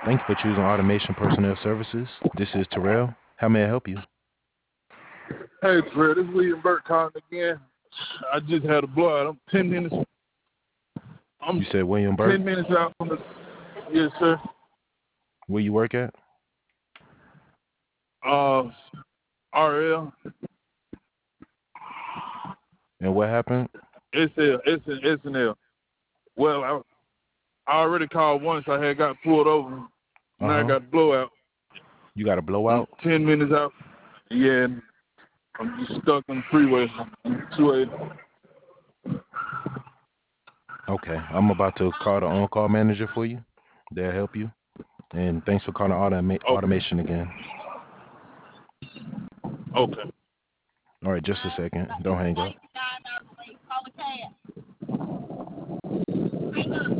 Thank you for choosing Automation Personnel Services. This is Terrell. How may I help you? Hey, Fred, this is William Burt calling again. I just had a blowout. I'm 10 minutes. I'm You said William 10 Burt? minutes out from the. Yes, sir. Where you work at? RL, And what happened? SNL. Well, I already called once. I had got pulled over. Now I got a blowout. You got a I'm blowout? 10 minutes out. Yeah, and I'm just stuck on the freeway. I'm 280. Okay. I'm about to call the on-call manager for you. They'll help you. And thanks for calling Okay. Automation again. Okay. All right, just a second. Don't hang up.